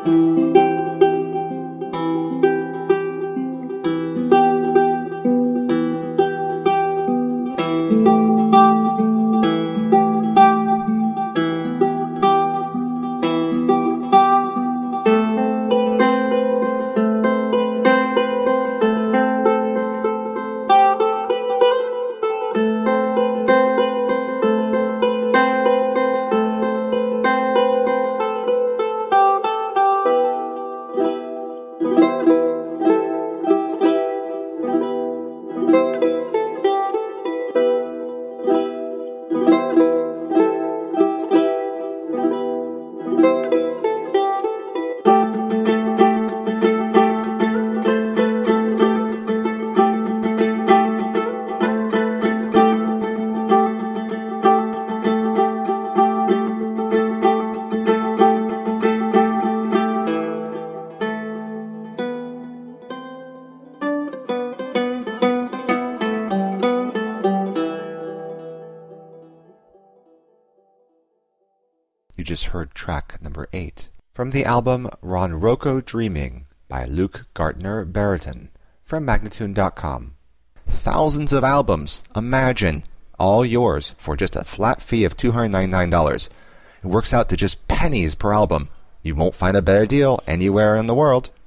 You just heard track number 8 from the album Ronroco Dreaming by Luke Gardner Barrington from Magnatune.com. Thousands of albums, imagine, all yours for just a flat fee of $299. It works out to just pennies per album. You won't find a better deal anywhere in the world.